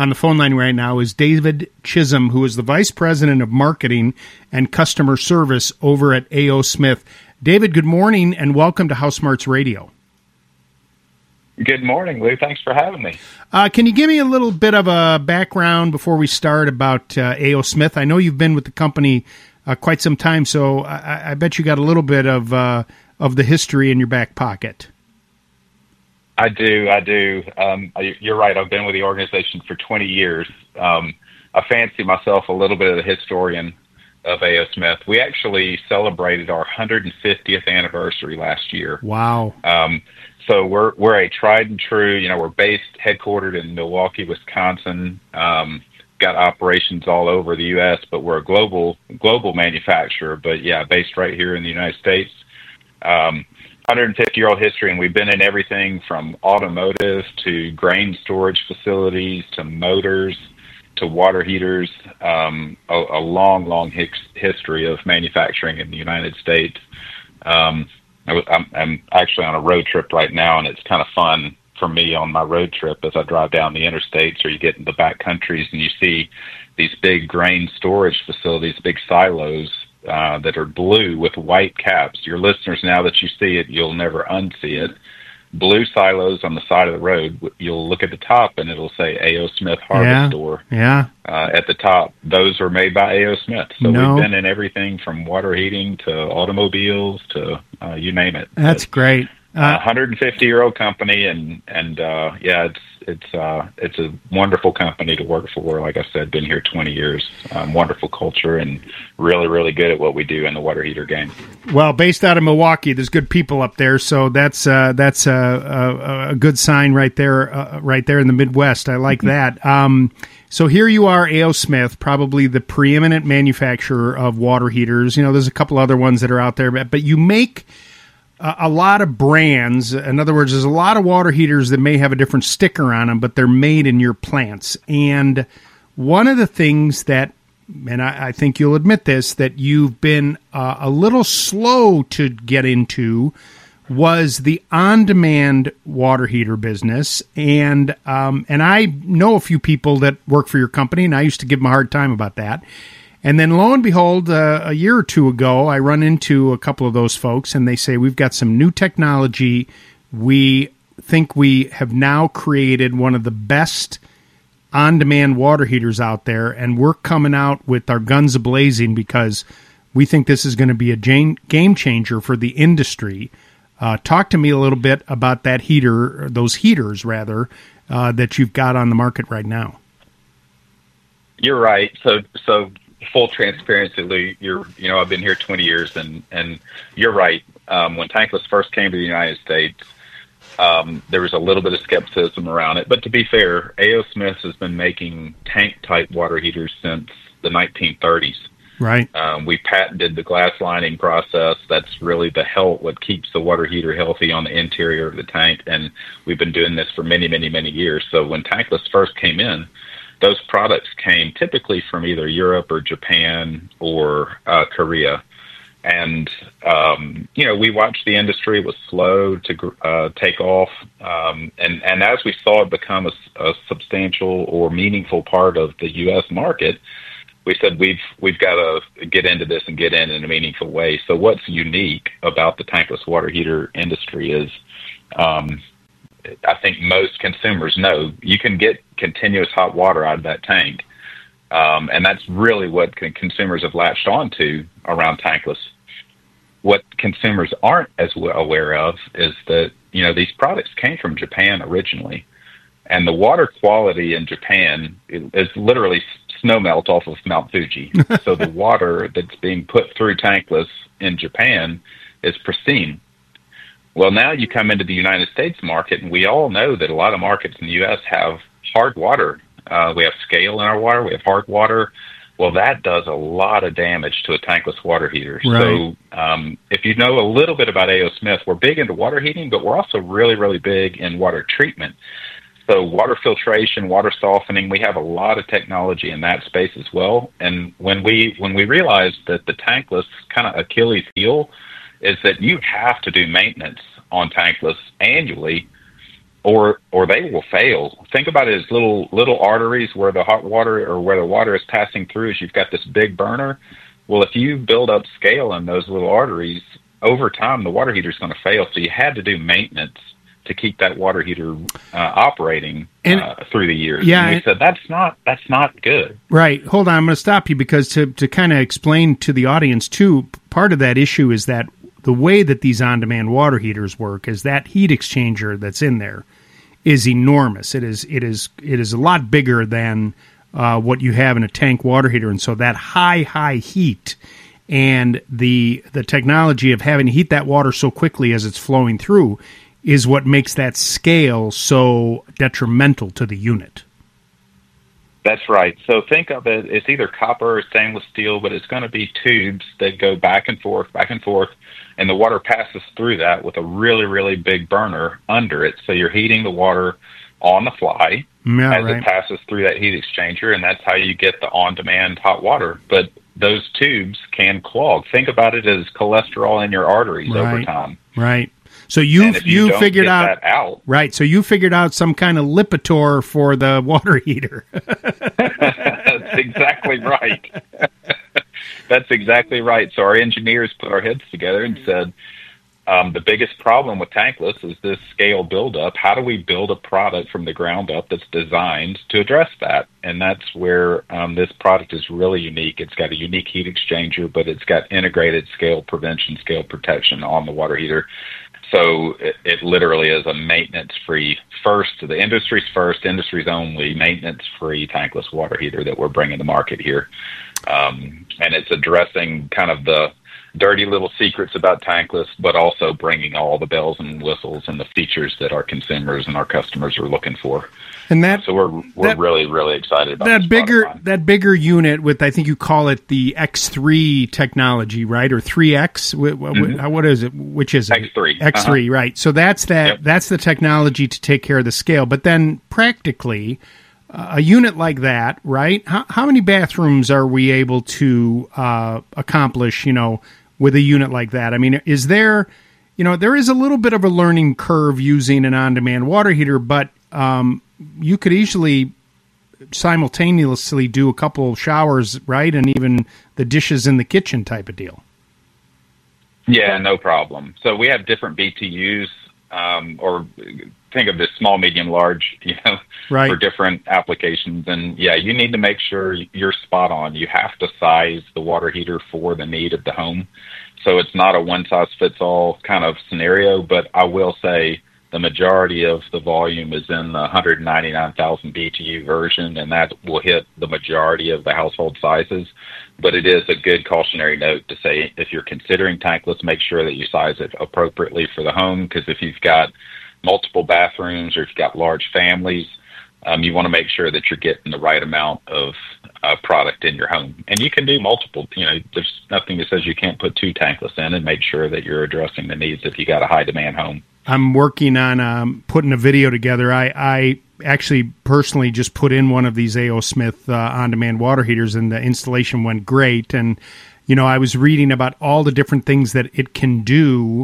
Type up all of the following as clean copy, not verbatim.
on the phone line right now is David Chisholm, who is the Vice President of Marketing and Customer Service over at A.O. Smith. David, good morning, and welcome to House Smarts Radio. Good morning, Lou. Thanks for having me. Can you give me a little bit of a background before we start about A.O. Smith? I know you've been with the company quite some time, so I bet you got a little bit of the history in your back pocket. I do. You're right. I've been with the organization for 20 years. I fancy myself a little bit of the historian of A.O. Smith. We actually celebrated our 150th anniversary last year. Wow. So we're a tried and true, we're headquartered in Milwaukee, Wisconsin, got operations all over the U.S., but we're a global manufacturer, but yeah, based right here in the United States. 150-year-old history, and we've been in everything from automotive to grain storage facilities to motors to water heaters, a long history of manufacturing in the United States. I'm actually on a road trip right now, and it's kind of fun for me on my road trip as I drive down the interstates, or you get in the back countries and you see these big grain storage facilities, big silos that are blue with white caps. Your listeners, now that you see it, you'll never unsee it. Blue silos on the side of the road. You'll look at the top and it'll say A.O. Smith Harvest Store. Yeah. At the top. Those are made by A.O. Smith. So we've been in everything from water heating to automobiles to you name it. That's great. 150-year-old company, and it's a wonderful company to work for. Like I said, been here 20 years. Wonderful culture, and really good at what we do in the water heater game. Well, based out of Milwaukee, there's good people up there, so that's a good sign right there in the Midwest. I like that. So here you are, A.O. Smith, probably the preeminent manufacturer of water heaters. There's a couple other ones that are out there, but you make a lot of brands. In other words, there's a lot of water heaters that may have a different sticker on them, but they're made in your plants. And one of the things that, and I think you'll admit this, that you've been a little slow to get into was the on-demand water heater business. And I know a few people that work for your company, and I used to give them a hard time about that. And then lo and behold, a year or two ago, I run into a couple of those folks, and they say, we've got some new technology. We think we have now created one of the best on-demand water heaters out there, and we're coming out with our guns a-blazing because we think this is going to be a game changer for the industry. Talk to me a little bit about that heater, those heaters, rather, that you've got on the market right now. You're right. So full transparency, Lou, I've been here 20 years, and you're right. When tankless first came to the United States, there was a little bit of skepticism around it. But to be fair, A.O. Smith has been making tank-type water heaters since the 1930s. Right. We patented the glass lining process. That's really what keeps the water heater healthy on the interior of the tank, and we've been doing this for many years. So when tankless first came in, those products came typically from either Europe or Japan or Korea. And, we watched the industry. It was slow to take off. And as we saw it become a substantial or meaningful part of the U.S. market, we said we've got to get into this and get in a meaningful way. So what's unique about the tankless water heater industry is I think most consumers know you can get continuous hot water out of that tank. And that's really what consumers have latched on to around tankless. What consumers aren't as aware of is that, these products came from Japan originally. And the water quality in Japan is literally snow melt off of Mount Fuji. So the water that's being put through tankless in Japan is pristine. Well, now you come into the United States market, and we all know that a lot of markets in the U.S. have hard water. We have scale in our water. We have hard water. Well, that does a lot of damage to a tankless water heater. Right. So if you know a little bit about A.O. Smith, we're big into water heating, but we're also really big in water treatment. So water filtration, water softening, we have a lot of technology in that space as well. And when we realized that the tankless kind of Achilles heel is that you have to do maintenance on tankless annually, or they will fail. Think about it as little arteries where the hot water or where the water is passing through. As you've got this big burner. Well, if you build up scale in those little arteries, over time the water heater is going to fail. So you had to do maintenance to keep that water heater operating through the years. Yeah, and we said that's not good. Right. Hold on, I'm going to stop you because to kind of explain to the audience too, part of that issue is that the way that these on-demand water heaters work is that heat exchanger that's in there is enormous. It is a lot bigger than what you have in a tank water heater, and so that high heat and the technology of having to heat that water so quickly as it's flowing through is what makes that scale so detrimental to the unit. That's right. So think of it, it's either copper or stainless steel, but it's going to be tubes that go back and forth, and the water passes through that with a really, really big burner under it. So you're heating the water on the fly it passes through that heat exchanger, and that's how you get the on-demand hot water. But those tubes can clog. Think about it as cholesterol in your arteries over time. Right. So you figured that out. Right. So you figured out some kind of Lipitor for the water heater. That's exactly right. That's exactly right. So our engineers put our heads together and said, the biggest problem with tankless is this scale buildup. How do we build a product from the ground up that's designed to address that? And that's where this product is really unique. It's got a unique heat exchanger, but it's got integrated scale prevention, scale protection on the water heater. So it literally is a maintenance-free, the industry's only maintenance-free tankless water heater that we're bringing to market here. And it's addressing kind of the dirty little secrets about tankless, but also bringing all the bells and whistles and the features that our consumers and our customers are looking for. And that, so we're really, really excited about that bigger unit with, I think you call it the X3 technology, right? Or 3X? What is it? Which is it? X3. X3, right. So that's that's the technology to take care of the scale. But then practically, a unit like that, right? How many bathrooms are we able to accomplish, with a unit like that? I mean, is there, there is a little bit of a learning curve using an on-demand water heater, but you could easily simultaneously do a couple showers, right? And even the dishes in the kitchen type of deal. Yeah, no problem. So we have different BTUs, or think of this small, medium, large, right, for different applications. And yeah, you need to make sure you're spot on. You have to size the water heater for the need of the home. So it's not a one-size-fits-all kind of scenario, but I will say the majority of the volume is in the 199,000 BTU version, and that will hit the majority of the household sizes. But it is a good cautionary note to say, if you're considering tankless, make sure that you size it appropriately for the home, because if you've got multiple bathrooms or if you've got large families, you want to make sure that you're getting the right amount of product in your home. And you can do multiple, there's nothing that says you can't put 2 tankless in and make sure that you're addressing the needs if you got a high demand home. I'm working on putting a video together. I actually personally just put in one of these A.O. Smith on-demand water heaters, and the installation went great. And, I was reading about all the different things that it can do,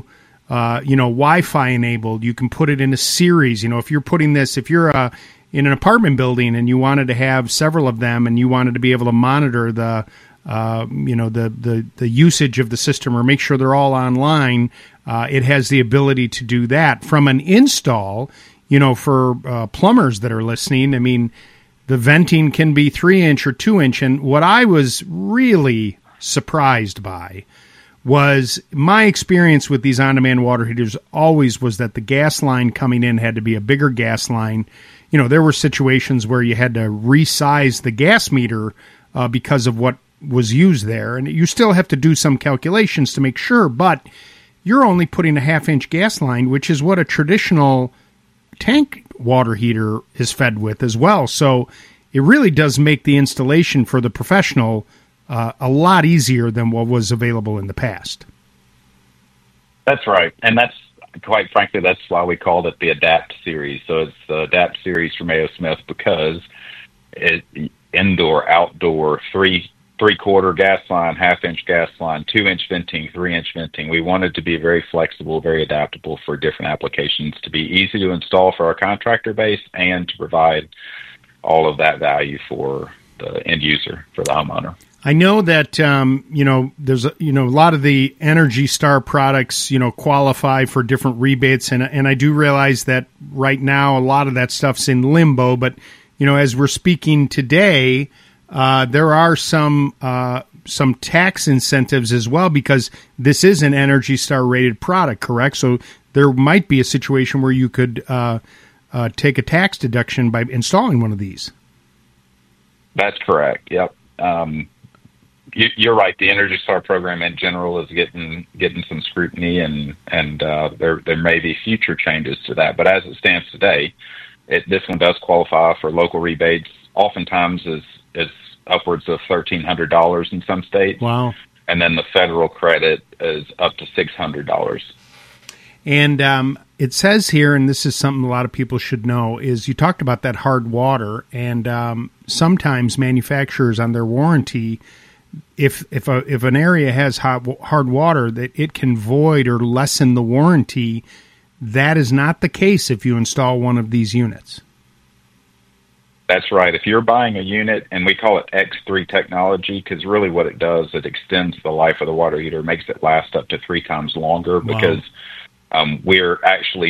Wi-Fi enabled. You can put it in a series. If you're putting this, if you're in an apartment building and you wanted to have several of them and you wanted to be able to monitor the usage of the system or make sure they're all online, it has the ability to do that. From an install, for plumbers that are listening, I mean, the venting can be 3-inch or 2-inch. And what I was really surprised by was my experience with these on-demand water heaters always was that the gas line coming in had to be a bigger gas line. There were situations where you had to resize the gas meter because of what was used there. And you still have to do some calculations to make sure, but you're only putting a 1/2-inch gas line, which is what a traditional tank water heater is fed with as well. So it really does make the installation for the professional a lot easier than what was available in the past. That's right. And that's, quite frankly, that's why we called it the Adapt series. So it's the Adapt series from A.O. Smith because it indoor, outdoor, 3 3/4 gas line, 1/2-inch gas line, 2-inch venting, 3-inch venting. We wanted to be very flexible, very adaptable for different applications, to be easy to install for our contractor base, and to provide all of that value for the end user, for the homeowner. I know that there's a lot of the Energy Star products qualify for different rebates, and I do realize that right now a lot of that stuff's in limbo. But as we're speaking today, there are some tax incentives as well, because this is an Energy Star rated product, correct? So there might be a situation where you could take a tax deduction by installing one of these. That's correct. Yep. You're right. The Energy Star program in general is getting some scrutiny, and there may be future changes to that. But as it stands today, this one does qualify for local rebates. Oftentimes is upwards of $1,300 in some states. Wow! And then the federal credit is up to $600. And it says here, and this is something a lot of people should know, is you talked about that hard water, and sometimes manufacturers on their warranty, if an area has hard water, that it can void or lessen the warranty. That is not the case if you install one of these units. That's right. If you're buying a unit, and we call it X3 technology, because really what it does, it extends the life of the water heater, makes it last up to 3 times longer. Wow. Because we're actually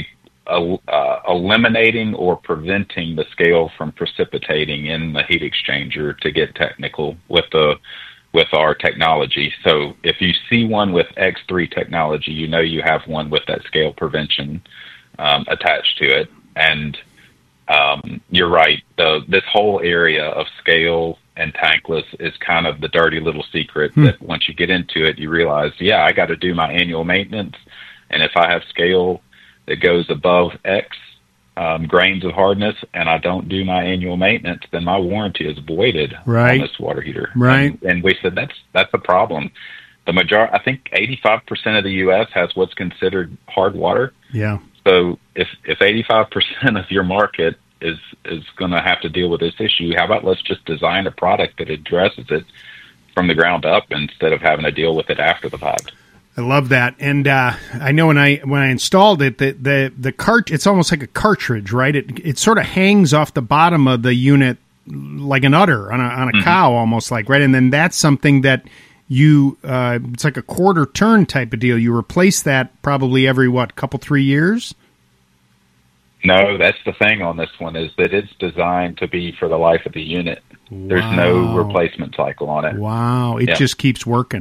eliminating or preventing the scale from precipitating in the heat exchanger, to get technical with our technology. So if you see one with X3 technology, you have one with that scale prevention attached to it. And you're right. This whole area of scale and tankless is kind of the dirty little secret that once you get into it, you realize, I got to do my annual maintenance. And if I have scale that goes above X grains of hardness, and I don't do my annual maintenance, then my warranty is voided on this water heater. Right. And we said that's a problem. I think 85% of the U.S. has what's considered hard water. Yeah. So if 85% of your market is going to have to deal with this issue, how about let's just design a product that addresses it from the ground up, instead of having to deal with it after the fact. I love that, and I know when I installed it, the cart, it's almost like a cartridge, right? It sort of hangs off the bottom of the unit like an udder on a cow, almost like, right? And then that's something that you it's like a quarter turn type of deal. You replace that probably every couple 3 years. No, that's the thing on this one, is that it's designed to be for the life of the unit. Wow. There's no replacement cycle on it. Wow, it just keeps working.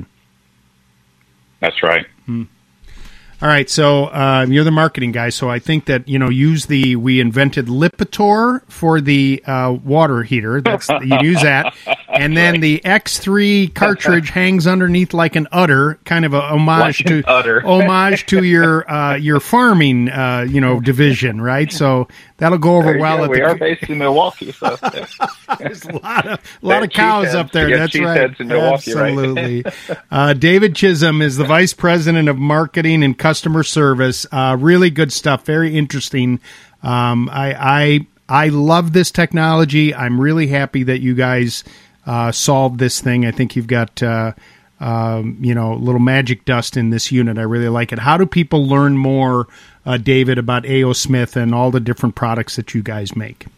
That's right. All right, so you're the marketing guy, so I think that we invented Lipitor for the water heater. You use that, and then the X3 cartridge hangs underneath like an udder, kind of a homage to your farming division, right? So that'll go over well. We are based in Milwaukee, so there's a lot of cows up there. That's right. In Milwaukee, absolutely. Right? David Chisholm is the Vice President of Marketing and Customer Service. Really good stuff. Very interesting. I love this technology. I'm really happy that you guys solved this thing. I think you've got little magic dust in this unit. I really like it. How do people learn more, David, about A.O. Smith and all the different products that you guys make?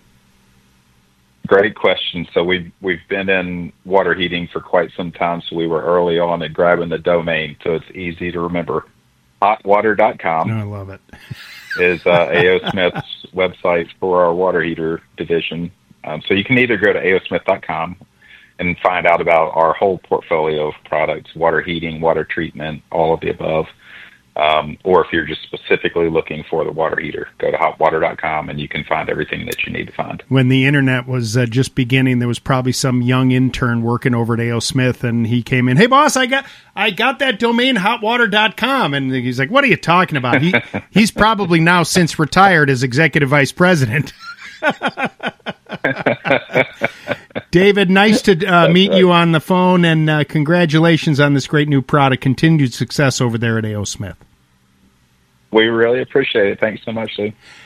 Great question. So we've been in water heating for quite some time, so we were early on at grabbing the domain, so it's easy to remember. Hotwater.com. I love it. Is A.O. Smith's website for our water heater division. So you can either go to aosmith.com and find out about our whole portfolio of products, water heating, water treatment, all of the above. Or if you're just specifically looking for the water heater, go to hotwater.com and you can find everything that you need to find. When the internet was just beginning, there was probably some young intern working over at A.O. Smith, and he came in, "Hey boss, I got that domain, hotwater.com." And he's like, "What are you talking about?" He's probably now since retired as executive vice president. David, nice to meet you on the phone, and congratulations on this great new product. Continued success over there at A.O. Smith. We really appreciate it. Thanks so much, Lou.